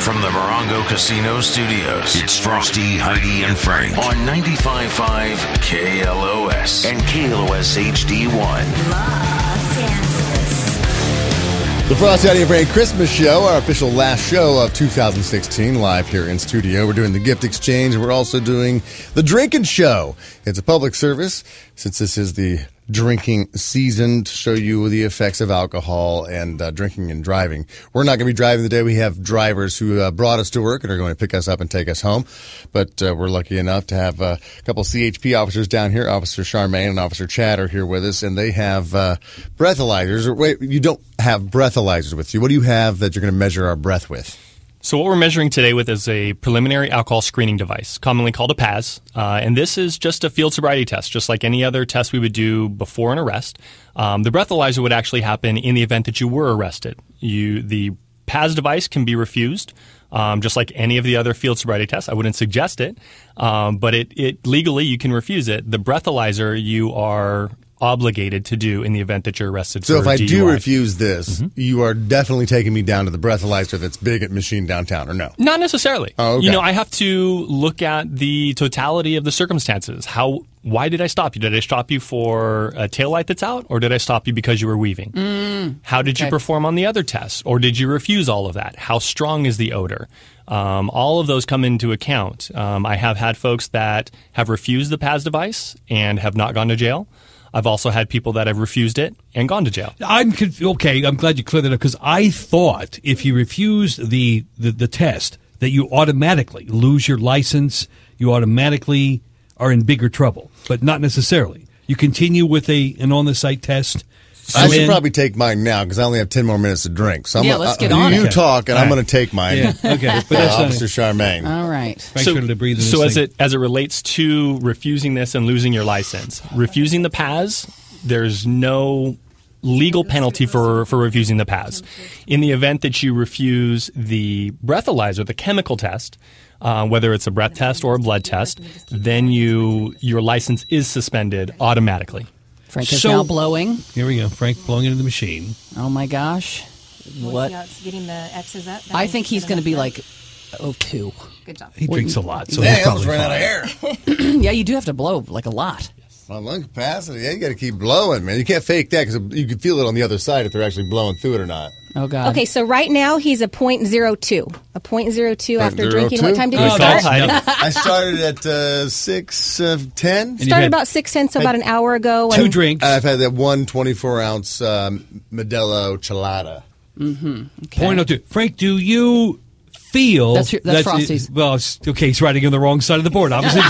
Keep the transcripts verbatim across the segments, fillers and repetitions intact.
from the Morongo Casino Studios, it's Frosty, Heidi, and Frank on ninety-five point five K L O S and K L O S H D one. Los Angeles. The Frosty, Heidi, and Frank Christmas Show, our official last show of two thousand sixteen, live here in studio. We're doing the gift exchange, and we're also doing the drinking show. It's a public service, since this is the drinking season, to show you the effects of alcohol and uh, drinking and driving. We're not going to be driving today. We have drivers who uh, brought us to work and are going to pick us up and take us home. But uh, we're lucky enough to have uh, a couple C H P officers down here. Officer Charmaine and Officer Chad are here with us, and they have uh, breathalyzers. Or wait, you don't have breathalyzers with you. What do you have that you're going to measure our breath with? So what we're measuring today with is a preliminary alcohol screening device, commonly called a P A S. Uh, and this is just a field sobriety test, just like any other test we would do before an arrest. Um, the breathalyzer would actually happen in the event that you were arrested. You, the P A S device can be refused, um, just like any of the other field sobriety tests. I wouldn't suggest it, um, but it, it legally you can refuse it. The breathalyzer you are obligated to do in the event that you're arrested so for if I D U I. do refuse this, mm-hmm. you are definitely taking me down to the breathalyzer that's big at Machine downtown, or no? Not necessarily. Oh, okay. You know, I have to look at the totality of the circumstances. How? Why did I stop you? Did I stop you for a taillight that's out, or did I stop you because you were weaving? Mm, How did okay. you perform on the other tests, or did you refuse all of that? How strong is the odor? Um, all of those come into account. Um, I have had folks that have refused the P A S device and have not gone to jail. I've also had people that have refused it and gone to jail. I'm conf- okay. I'm glad you cleared that up, because I thought if you refuse the, the, the test that you automatically lose your license, you automatically are in bigger trouble, but not necessarily. You continue with a an on the site test. I and should then- probably take mine now because I only have ten more minutes to drink. So I'm Yeah, gonna, let's uh, get you, on you it. talk, and All I'm right. going to take mine. Yeah, okay. But Uh, that's not- Officer Charmaine. All right. Frank started to breathe in this so as thing. it as it relates to refusing this and losing your license, refusing the P A S, there's no legal penalty for, for refusing the P A S. In the event that you refuse the breathalyzer, the chemical test, uh, whether it's a breath test or a blood test, then you your license is suspended automatically. Frank is So- now blowing. Here we go. Frank blowing into the machine. Oh, my gosh. What? Yeah, it's getting the X's up. That I means think it's he's good going to be enough like, oh, two. Good job. He drinks a lot, so Dang, he's I almost probably ran fine. out of air. Yeah, you do have to blow like a lot. My lung capacity, yeah, you got to keep blowing, man. You can't fake that because you can feel it on the other side if they're actually blowing through it or not. Oh, God. Okay, so right now he's a point zero two. A point zero two after zero drinking. two? What time did Oh, you start? that's Heidi. I started at uh, six uh, ten. And you've Started had about six ten, so about an hour ago. Two and- drinks. I've had that one twenty-four ounce um, Modelo Chelada. Okay. Point oh two. Frank, do you feel That's your- that's that- Frosty's. Well, it's, okay, he's writing on the wrong side of the board, obviously.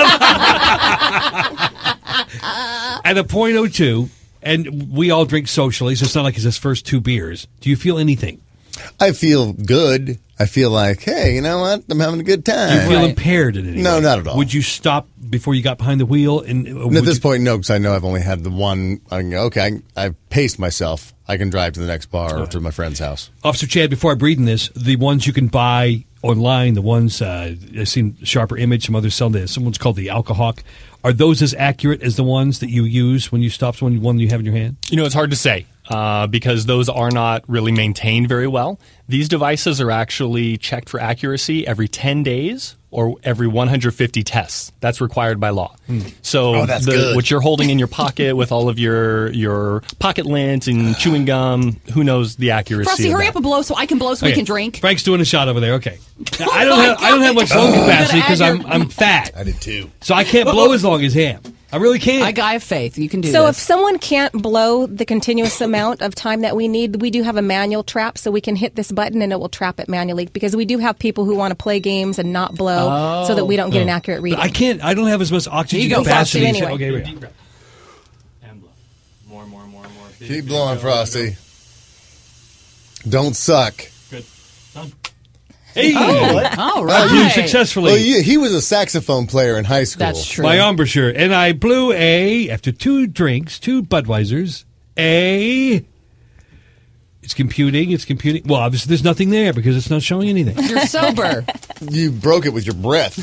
At a point oh two, and we all drink socially, so it's not like it's his first two beers. Do you feel anything? I feel good. I feel like, hey, you know what? I'm having a good time. Do you feel Right. impaired in any No, way? not at all. Would you stop before you got behind the wheel? And uh, And would at this you- point, no, because I know I've only had the one. I can go, okay, I, I've paced myself. I can drive to the next bar or to my friend's house. Officer Chad, before I breathe in this, the ones you can buy online, the ones uh, I've seen Sharper Image, some others sell this. Someone's called the Alcohawk. Are those as accurate as the ones that you use when you stop someone, one you have in your hand? You know, it's hard to say uh, because those are not really maintained very well. These devices are actually checked for accuracy every ten days or every one hundred fifty tests. That's required by law. So Oh, that's the, good. what you're holding in your pocket with all of your your pocket lint and chewing gum, who knows the accuracy Frosty, of hurry that. up and blow so I can blow so we Okay. can drink. Frank's doing a shot over there. Okay. Oh I don't my have I don't have much lung God. capacity You because gotta I'm add your- I'm fat, I did too. so I can't blow as long as him. I really can't. I, I have faith. You can do So if this. someone can't blow the continuous amount of time that we need, we do have a manual trap, so we can hit this button and it will trap it manually. Because we do have people who want to play games and not blow, so that we don't get an accurate reading. I can't. I don't have as much oxygen Here you go, capacity. Frosty, so- anyway. Okay, here we go. And blow. More, more, more, more. Keep blowing, Frosty. Don't suck. Good. Done. Hey, All I right. blew successfully. Well, you, he was a saxophone player in high school. That's true. My embouchure, and I blew a after two drinks, two Budweisers. A. It's computing. It's computing. Well, obviously, there's nothing there because it's not showing anything. You're sober. You broke it with your breath.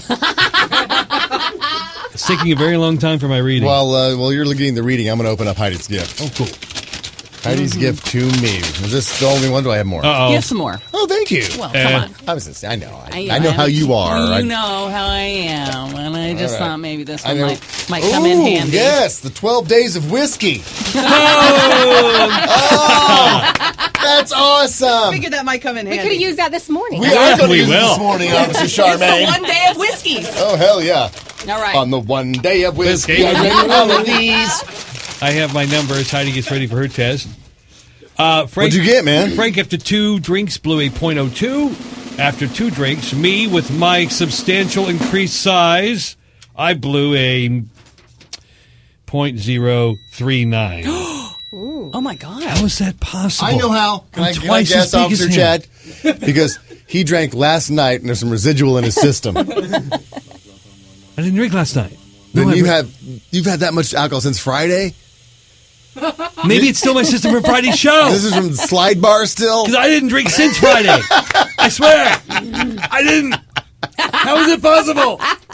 It's taking a very long time for my reading. While uh, while you're getting the reading, I'm going to open up Heidi's gift. oh, cool. Heidi's gift to me. Is this the only one? Do I have more? Uh-oh. Give some more. Oh, thank you. Well, Uh, come on. I was just, I know. I, I know how you are. You I, know how I am, and I just All right. thought maybe this I one know. might, might come in Ooh, handy. Yes, the twelve days of whiskey. Oh! Oh, that's awesome. Figured that might come in We handy. could have used that this morning. We are going to We use it will. this morning, Officer It's the Charmaine. one day of whiskeys. Oh, hell yeah. All right. On the one day of whiskey, Whiskey. I drink all of these. I have my numbers. Heidi gets ready for her test. Uh, Frank, What'd you get, man? Frank, after two drinks, blew a point oh two. After two drinks, me, with my substantial increased size, I blew a point oh three nine. Oh my God. How is that possible? I know how. Can I'm I, can I twice guess, as big Officer as Chad? him. Because he drank last night and there's some residual in his system. I didn't drink last night. Then No, I you re- have you've had that much alcohol since Friday? Maybe it's still my system from Friday's show. This is from the slide bar still? Because I didn't drink since Friday. I swear. I didn't. How is it possible?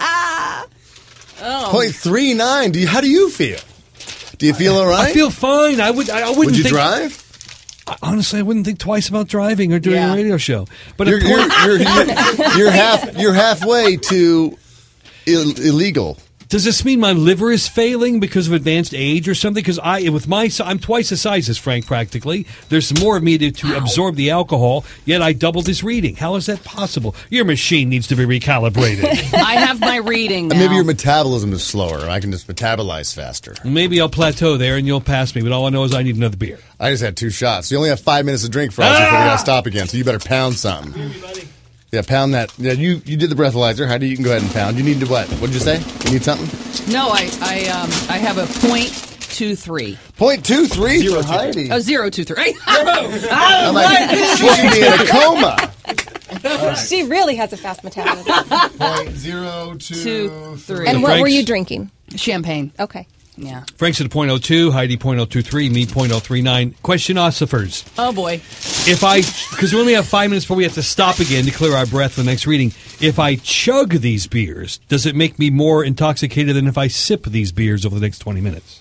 point three nine. Do you, how do you feel? Do you feel all right? I feel fine. I would. I, I wouldn't Would you think, drive? Honestly, I wouldn't think twice about driving or doing Yeah. a radio show. But You're, a you're, point, you're, you're, you're half you're halfway to Ill- illegal. does this mean my liver is failing because of advanced age or something? Because I, with my, si- I'm twice the size as Frank practically. There's more of me to, to absorb the alcohol. Yet I doubled his reading. How is that possible? Your machine needs to be recalibrated. I have my reading now. Maybe your metabolism is slower. I can just metabolize faster. Maybe I'll plateau there and you'll pass me. But all I know is I need another beer. I just had two shots. You only have five minutes to drink for us Ah! before we got to stop again. So you better pound something. Yeah, pound that. Yeah, you you did the breathalyzer. Heidi, you can go ahead and pound. You need to what? What did you say? You need something? No, I I um I have a point two three. Point two three for Heidi. Oh, zero two three. I'm like, she should be in a coma. She really has a fast metabolism. Point zero two Two, three. And what were Frank's- you drinking? Champagne. Okay. Yeah. Frank's at a point oh two, Heidi point oh two three, me point oh three nine. Questionosophers. Oh boy. If I, because we only have five minutes before we have to stop again to clear our breath for the next reading. If I chug these beers, does it make me more intoxicated than if I sip these beers over the next twenty minutes?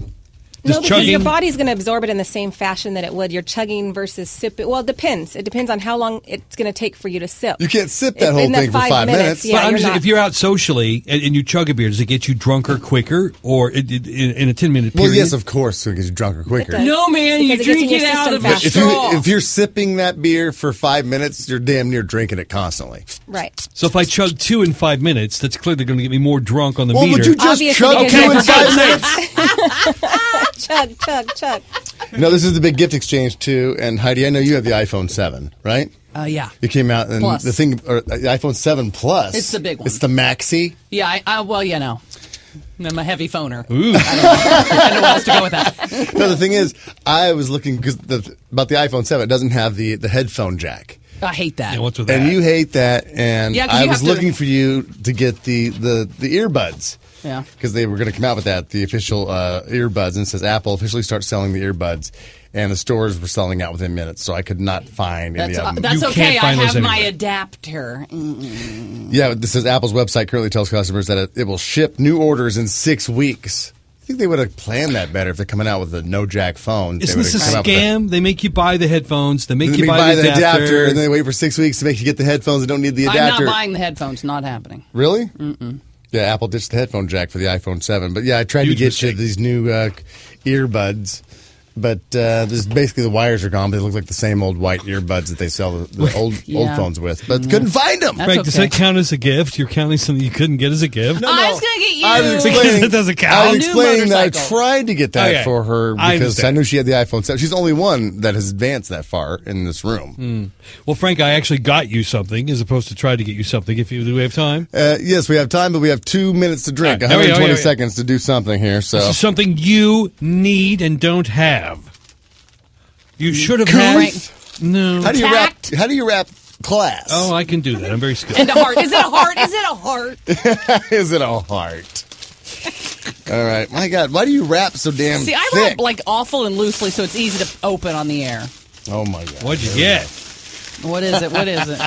No, because chugging- your body's going to absorb it in the same fashion that it would. You're chugging versus sipping. Well, it depends. It depends on how long it's going to take for you to sip. You can't sip If- that whole in that thing for five five minutes, minutes. yeah. but I'm you're just, not- if you're out socially and, and you chug a beer, does it get you drunker quicker or it, it, in, in a ten minute period? Well, yes, of course, so it gets you drunker quicker. does. No man, you Because it gets drink in your it out system of a faster. If, you, straw. if you're sipping that beer for five minutes, you're damn near drinking it constantly. Right. So if I chug two in five minutes, that's clearly going to get me more drunk on the Well, meter. would you just Obviously, chug because two you're in not five gonna- minutes? Chug, chug, chug. No, this is the big gift exchange too. And Heidi, I know you have the iPhone seven, right? Uh, yeah. You came out and Plus. the thing, or the iPhone seven Plus. It's the big one. It's the Maxi. Yeah. I, I well, you know, I'm a heavy phoner. Ooh. I don't know, I don't know what else to go with that. No, the thing is, I was looking because the, about the iPhone seven. It doesn't have the the headphone jack. I hate that. Yeah, what's with that? And you hate that, and Yeah, 'cause I you was have to- looking for you to get the the, the earbuds. Yeah. Because they were going to come out with that, the official uh, earbuds, and it says Apple officially starts selling the earbuds, and the stores were selling out within minutes, so I could not find any That's, of uh, them. that's You okay. can't I find those have my anywhere. adapter. Yeah, this says Apple's website currently tells customers that it, it will ship new orders in six weeks. I think they would have planned that better if they're coming out with a no jack phone. They Isn't would this have a come out with that. scam? They make you buy the headphones. They make Then you they buy, buy the the adapter. adapter, and then they wait for six weeks to make you get the headphones that don't need the I'm adapter. not buying the headphones. Not happening. Really? Mm-mm. Yeah, Apple ditched the headphone jack for the iPhone seven. But yeah, I tried Huge to get mistake. you these new uh, earbuds. But uh, this, basically the wires are gone, but they look like the same old white earbuds that they sell the, the old Yeah. old phones with. But couldn't find them. That's Frank, does okay. that count as a gift? You're counting something you couldn't get as a gift? No, I no. was gonna get you. I was Because explaining, it doesn't count. I was New explaining that I motorcycle. tried to get that Okay. for her I because I, understand. knew she had the iPhone seven. She's the only one that has advanced that far in this room. Well, Frank, I actually got you something as opposed to try to get you something. If you do we have time? Uh, yes, we have time, but we have two minutes to drink. All right, here we go, one hundred twenty here we go. seconds to do something here. So This is something you need and don't have. You should have Frank. had. No. how do you Tact. wrap? How do you wrap class? Oh, I can do that. I'm very skilled. And a heart. Is it a heart? Is it a heart? Is it a heart? All right, my God, why do you wrap so damn See, I thick? wrap like awful and loosely, so it's easy to open on the air. Oh my God! What'd you get? What is it? What is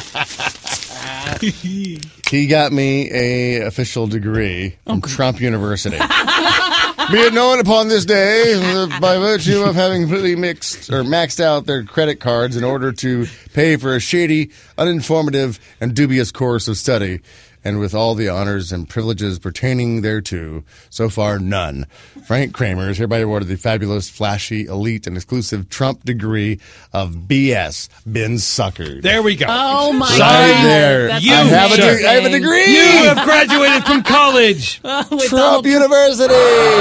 it? He got me a official degree from Trump University. Be it known upon this day, uh, by virtue of having completely mixed or maxed out their credit cards in order to pay for a shady, uninformative, and dubious course of study, and with all the honors and privileges pertaining thereto, so far none. Frank Kramer is hereby awarded the fabulous, flashy, elite, and exclusive Trump degree of B S. Been suckered. There we go. Oh my Right God. there. That's You I have, a de- amazing. I have a degree. You have graduated from college. With Trump all University.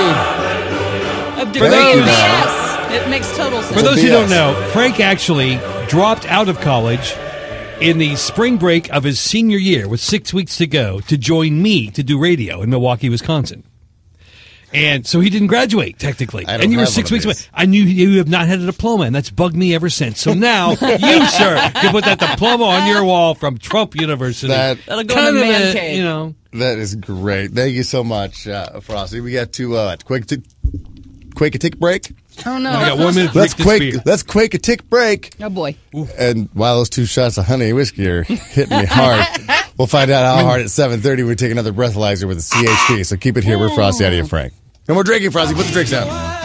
of degrees. Thank you, Yes. It makes total sense. For those who B S. don't know, Frank actually dropped out of college in the spring break of his senior year with six weeks to go to join me to do radio in Milwaukee, Wisconsin. And so he didn't graduate, technically. I don't And you were have six one of weeks away. these. I knew you have not had a diploma, and that's bugged me ever since. So now you, sir, can put that diploma on your wall from Trump University. That- That'll go Kind in the of man a, cave. you know. That is great. Thank you so much, uh, Frosty. We got to uh, quick, t- quick a tick break. Oh, no. We got one minute to Let's drink this quake. beer. Let's quake a tick break. Oh, boy. And while those two shots of honey whiskey are hitting me hard, we'll find out how hard at seven thirty we take another breathalyzer with a C H P. So keep it here. We're Frosty, Eddie, and Frank. No more drinking, Frosty. Put the drinks down.